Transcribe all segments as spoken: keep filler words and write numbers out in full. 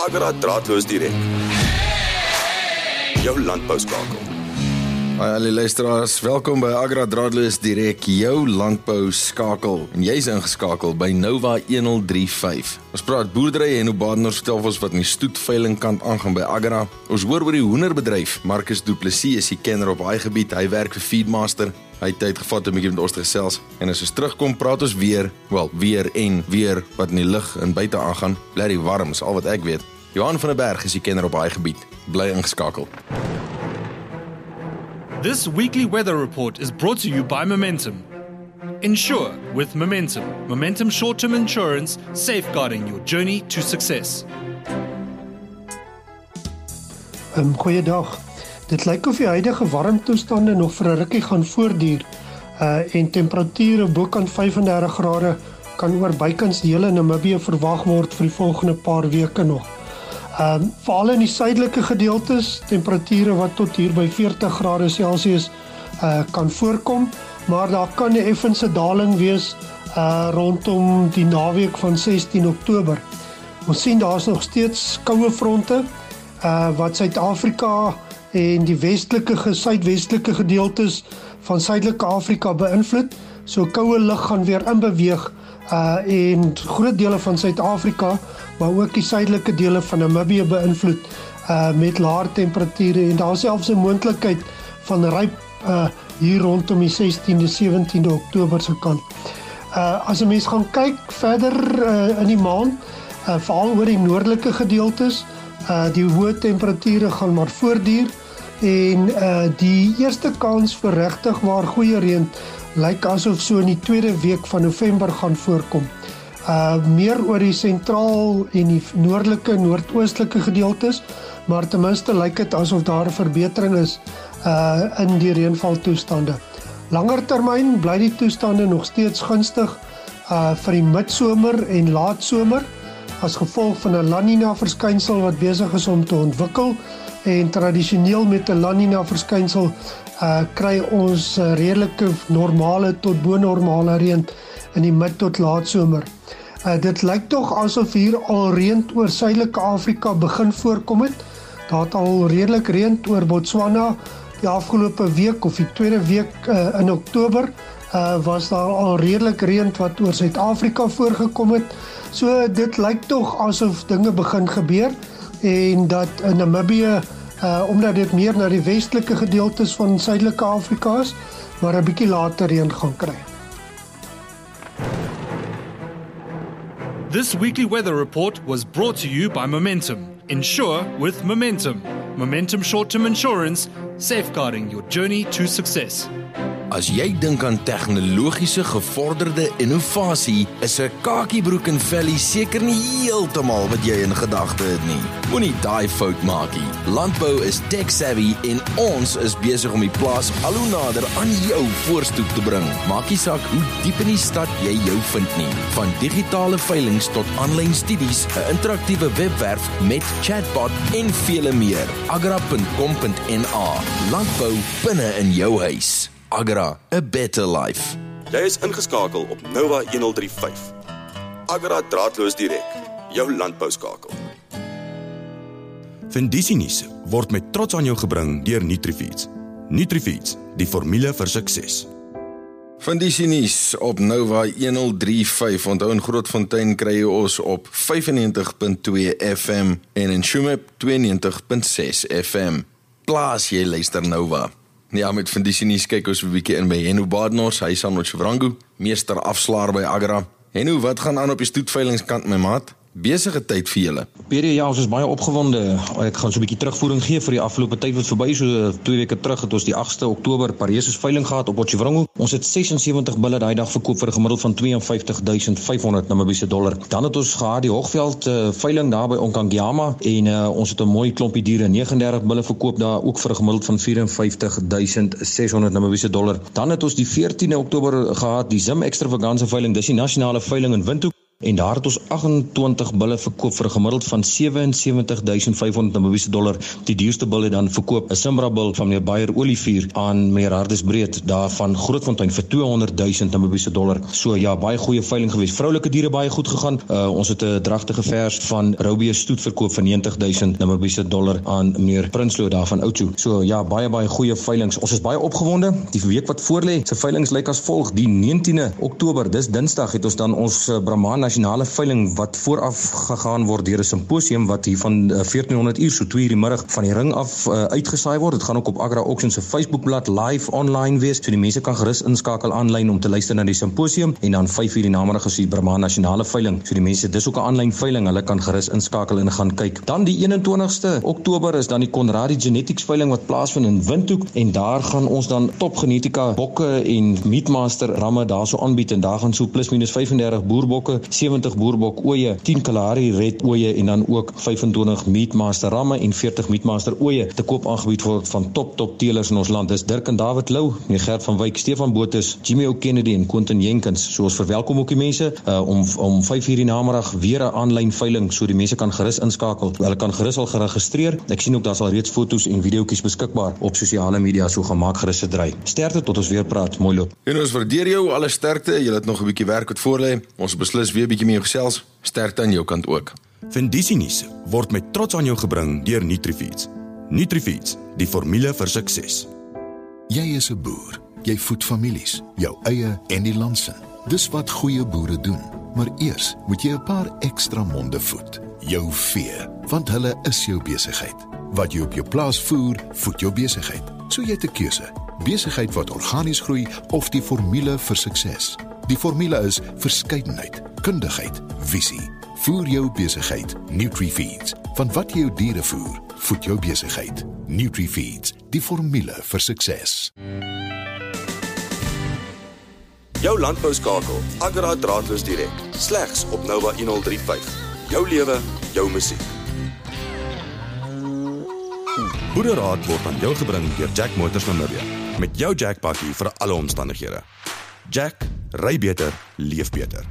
Agra Draadloos Direk. Jou landbouskakel. Hi al die luisteraars, welkom by Agra Draadloos Direk, jou landbouskakel. En jy is ingeskakel by Nova honderd drie vyf. Ons praat boerdery en hoe Badenhorst vertel ons wat in die stoetveilingkant kant aangaan by Agra. Ons hoor oor die hoenderbedryf. Marcus Du Plessis is die kenner op daai gebied. Hy werk vir Feedmaster. Hy het tyd gevat om 'n bietjie met ons te gesels. En as ons terugkom, praat ons weer, wel, weer en weer wat in die lug en buite aangaan. Bly die warm, is al wat ek weet. Johan van der Berg is die kenner op daai gebied. Bly ingeskakel. This weekly weather report is brought to you by Momentum. Insure with Momentum. Momentum short-term insurance, safeguarding your journey to success. Um, goeiedag. Dit lyk of die huidige warmtoestande nog vir 'n rukkie gaan voortduur uh, en temperature bokant vyf en dertig grade kan oor bykans die hele Namibië verwag word vir die volgende paar weke nog. Um, Veral in die suidelike gedeeltes, temperature wat tot hier by veertig grade Celsius uh, kan voorkom, maar daar kan 'n effense daling wees uh, rondom die naweek van sestien Oktober. Ons sien daar is nog steeds koue fronte uh, wat Suid-Afrika en die westelike, suidwestelike gedeeltes van Suidelike Afrika beïnvloed. So koue lug gaan weer inbeweeg uh, en groot dele van Suid-Afrika, maar ook die suidelike dele van Namibië beïnvloed uh, met laer temperature en daar selfs 'n moontlikheid van ryp uh, hier rondom die sestiende, sewentiende Oktober se kant. Uh, as 'n mens gaan kyk verder uh, in die maand, uh, veral oor die noordelike gedeeltes, uh, die hoë temperature gaan maar voortduur en uh, die eerste kans vir regtig waar goeie reën lyk asof so in die tweede week van November gaan voorkom. Uh, meer oor die sentraal en die noordelike, noordoostelike gedeeltes, maar ten minste lyk dit asof daar 'n verbetering is uh, in die reënvaltoestande. Langer termyn bly die toestande nog steeds gunstig uh, vir die midsomer en laatsomer as gevolg van 'n La Nina verskynsel wat besig is om te ontwikkel en tradisioneel met 'n La Nina verskynsel uh, kry ons uh, redelike normale tot bo-normale reën in die mid tot laatsomer. Uh, dit lyk tog asof hier al reën oor Suidelike Afrika begin voorkom het. Daar het al redelik reën oor Botswana die afgelope week of die tweede week uh, in Oktober uh, was daar al redelik reën wat oor Suid-Afrika voorgekom het. So dit lyk tog asof dinge begin gebeur en dat in Namibië, uh, omdat dit meer na die westelike gedeeltes van Suidelike Afrika is, maar 'n bietjie later reën gaan kry. This weekly weather report was brought to you by Momentum. Insure with Momentum. Momentum short-term insurance, safeguarding your journey to success. As jy dink aan tegnologiese gevorderde innovasie, is 'n kakiebroek en vellie seker nie heeltemal wat jy in gedagte het nie. Moenie daai fout maak nie. Landbou is tech savvy en ons is besig om die plaas al hoe nader aan jou voorstoep te bring. Maak nie saak hoe diep in die stad jy jou vind nie. Van digitale veilings tot aanlyn studies, 'n interaktiewe webwerf met chatbot en vele meer. agra punt com punt n a. Landbou binne in jou huis. Agra, a better life. Jy is ingeskakel op Nova honderd drie vyf. Agra Draadloos Direk, jou landbouskakel. Vendisie nuus word met trots aan jou gebring deur Nutrifeeds. Nutrifeeds, die formule vir sukses. Vendisie nuus op Nova honderd drie vyf. Onthou in Grootfontein kry jy ons op vyfennegentig punt twee F M en in Shumep tweeënnegentig punt ses F M. Plaas jy luister Nova. Ja, met Vendisie nuus kyk ons 'n bietjie in by Henno Badenhorst, hy is aan ons Chivrangu, meester afslaer by Agra. Henno, wat gaan aan op die stoetveilingskant, my maat? Besige tyd vir julle. Pere, ja, ons is baie opgewonde. Ek gaan so 'n bietjie terugvoering gee vir die afgelope tyd wat verby, so twee weke terug het ons die agste Oktober Paresus veiling gehad op Potchefstroom. Ons het sesensewentig bulle daai dag verkoop vir 'n gemiddeld van twee en vyftig duisend vyfhonderd Namibiese dollar. Dan het ons gehad die Hoogveld uh, veiling daar by Onkangiama en uh, ons het 'n mooi klompie diere, negentig bulle verkoop daar ook vir 'n gemiddeld van vyf en vyftig duisend seshonderd Namibiese dollar. Dan het ons die veertiende Oktober gehad die Zim Extravaganza veiling, dis die nasionale veiling in Windhoek. en daar het ons agt en twintig bulle verkoop vir 'n gemiddeld van sewe en sewentig duisend vyfhonderd Namibiese dollar. Die duurste bil het dan verkoop 'n Simbra bil van meneer Bayer Olivier aan meneer Hardes Breed daar van Grootfontein vir tweehonderd duisend Namibiese dollar. So ja, baie goeie veiling geweest. Vroulike diere baie goed gegaan. Uh, ons het 'n dragtige vers van Roubie stoet verkoop vir negentig duisend Namibiese dollar aan meneer Prinsloo daar van Oudtshoorn. So ja, baie baie goeie veilings. Ons is baie opgewonde. Die week wat voorlê, se veilings lyk as volg. Die negentiende Oktober, dis Dinsdag, het ons dan ons uh, Brahman nasionale veiling wat vooraf gegaan word deur 'n simposium wat hier van uh, veertienhonderd uur so twee uur die middag van die ring af uh, uitgesaai word. Dit gaan ook op Agra Auctions se Facebookblad live online wees. So die mense kan gerus inskakel aanlyn om te luister na die simposium en dan vyf uur die namiddag is die Brahman nasionale veiling. So die mense, dis ook 'n aanlyn veiling. Hulle kan gerus inskakel en gaan kyk. Dan die eenentwintigste Oktober is dan die Conradie Genetics veiling wat plaasvind in Windhoek en daar gaan ons dan top genetika bokke en Meatmaster ramme daarso aanbied en daar gaan so plus minus vyfendertig boerbokke, sewentig boerbok ooe, tien Kalahari red ooe en dan ook vyfentwintig Meatmaster ramme en veertig Meatmaster ooe te koop aangebied word van top top teelers in ons land. Dis Dirk en David Lou, meneer Gert van Wyk, Stefan Botus, Jimmy O'Kennedy en Quentin Jenkins. So ons verwelkom ook die mense uh, om om vyf uur die namiddag weer 'n aanlyn veiling so die mense kan gerus inskakel. Hulle kan gerus al geregistreer. Ek sien ook daar's al reeds foto's en videoetjies beskikbaar op sosiale media, so gemaak gerus se dry. Sterkte tot ons weer praat. Mooi loop. En ons waardeer jou, alle sterkte. Jy het nog 'n bietjie werk wat voor lê. Ons beslis weer 'n bietjie mee gesels. Sterkte aan jou kant ook. Vendisie nuus word met trots aan jou gebring deur Nutrifeeds. Nutrifeeds, die formule vir sukses. Jy is 'n boer. Jy voed families, jou eie en die land se. Dis wat goeie boere doen. Maar eers moet jy 'n paar ekstra monde voed. Jou vee, want hulle is jou besigheid. Wat jy op jou plaas voer, voed jou besigheid. So jy het 'n keuse. Besigheid wat organies groei of die formule vir sukses. Die formule is verskeidenheid, kundigheid, visie. Voer jou besigheid. Nutrifeeds. Van wat jy jou diere voer, voed jou besigheid. Nutrifeeds, die formule vir sukses. Jou landbouskakel, Agra draadloos direk, slegs op Nova honderd drie punt vyf. Jou lewe, jou musiek. Boereraad word aan jou gebring deur Jack Motors Namibia. Met jou Jack pakkie vir alle omstandighede. Jack, ry beter, leef beter.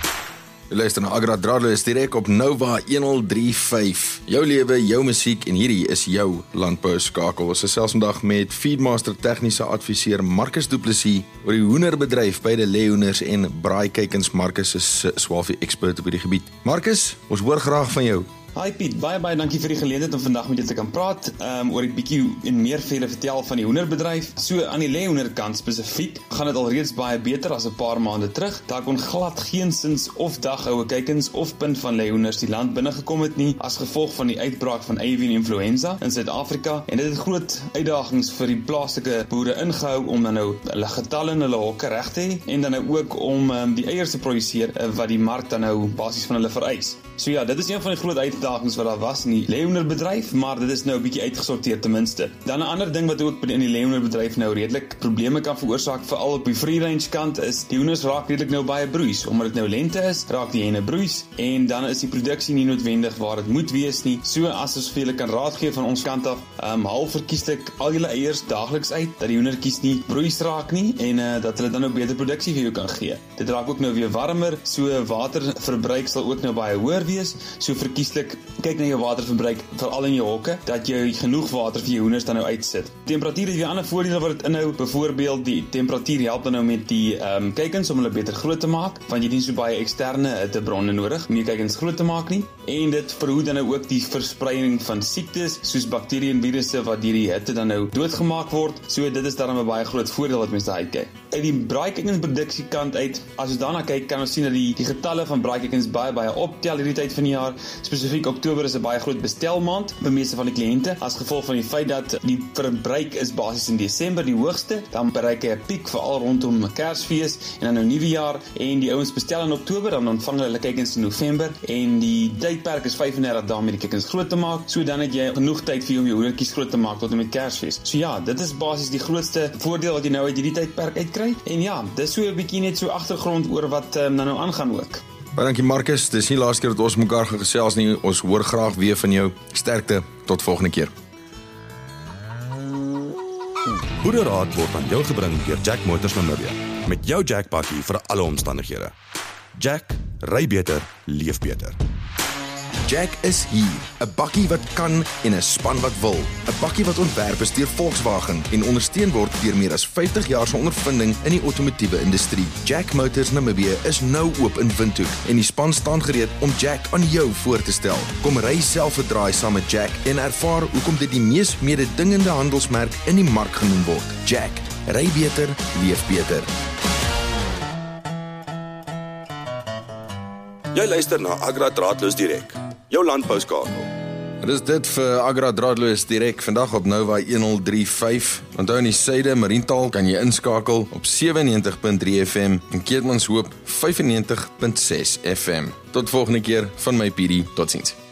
Jy luister na Agra draadloos direk op Nova honderd drie punt vyf. Jou lewe, jou musiek en hierdie is jou landbouskakel. Ons is selfs vandag met Feedmaster tegniese adviseur Marcus Du Plessis oor die hoenderbedryf by die leeuhoenders en braaikykens. Marcus is swaalvee expert op hierdie gebied. Marcus, ons hoor graag van jou. Hi Piet, baie baie dankie vir die geleentheid om vandag met jou te kan praat um, oor 'n bietjie en meer verder vertel van die hoenderbedryf. So aan die leeuhoenderkant spesifiek gaan dit al reeds baie beter as 'n paar maande terug. Daar kon glad geensins of dagoue kykens of punt van leeuhoenders die land binnegekom het nie as gevolg van die uitbraak van avian influenza in Suid-Afrika en dit het groot uitdagings vir die plaaslike boere ingehou om dan nou hulle getalle in hulle hokke reg te hê en dan nou ook om um, die eiers te produseer uh, wat die mark dan nou basies van hulle vereis. So ja, dit is een van die groot uitdagings wat daar was in die leeuhoenderbedryf, maar dit is nou 'n bietjie uitgesorteer ten minste. Dan 'n ander ding wat ook in die leeuhoenderbedryf nou redelik probleme kan veroorsaak, veral op die free range kant, is die hoenders raak redelik nou baie broeis. Omdat dit nou lente is, raak die henne broeis en dan is die produksie nie noodwendig waar dit moet wees nie. So as ons vir julle kan raad gee van ons kant af, um, haal verkieslik al julle eiers daagliks uit dat die hoendertjies nie broeis raak nie en uh, dat hulle dan nou beter produksie vir jou kan gee. Dit raak ook nou weer warmer, so waterverbruik sal ook nou baie hoër wees. So verkieslik kyk na jou waterverbruik veral in jou hokke dat jy genoeg water vir jou hoenders dan nou uitsit. Temperatuur het weer ander voordele wat dit inhou. Byvoorbeeld die temperatuur help dan nou met die um, kykens om hulle beter groot te maak, want jy het nie so baie eksterne hittebronne nodig om jou kykens groot te maak nie. En dit verhoed dan nou ook die verspreiding van siektes soos bakterieë en virusse wat deur die hitte dan nou doodgemaak word. So dit is dan 'n baie groot voordeel wat mense uit kyk. Uit die braaikykensproduksiekant uit, as ons daarna kyk, kan ons sien dat die, die getalle van braaikykens baie baie optel hierdie tyd van die jaar. Spesifiek Oktober is 'n baie groot bestelmaand vir meeste van die kliënte as gevolg van die feit dat die verbruik is basies in Desember die hoogste, dan bereik hy 'n piek veral rondom Kersfees en dan nou Nuwejaar en die ouens bestel in Oktober, dan ontvang hulle kykens in November en die tydperk is vyfendertig dae om die kykens groot te maak. So dan het jy genoeg tyd vir jou om jou hoendertjies groot te maak tot en met Kersfees. So ja, dit is basies die grootste voordeel wat jy nou uit hierdie tydperk uitkry. En ja, dis so 'n bietjie net so agtergrond oor wat um, dan nou aangaan ook. Baie dankie Marcus, dis nie laaste keer dat ons mekaar gaan gesels nie, ons hoor graag weer van jou. Sterkte, tot volgende keer. Boereraad word aan jou gebring deur Jack Motors Namibia. Met jou Jack pakkie vir alle omstandighede. Jack, ry beter, leef beter. Jack is hier, 'n bakkie wat kan en 'n span wat wil. 'n Bakkie wat ontwerp is deur Volkswagen en ondersteun word deur meer as vyftig jaar se ondervinding in die outomotiewe industrie. Jack Motors Namibië is nou oop in Windhoek en die span staan gereed om Jack aan jou voor te stel. Kom ry self 'n draai saam met Jack en ervaar hoekom dit die mees mededingende handelsmerk in die mark genoem word. Jack, ry beter, leef beter. Jy luister na Agra Draadloos Direk, jou landbouskakel. Dit is dit vir Agra Draadloos Direk vandag op Nova honderd drie punt vyf. Onthou in die suide Mariental kan jy inskakel op sewennegentig punt drie F M en Keetmanshoop vyfennegentig punt ses F M. Tot volgende keer van my P D, totsiens.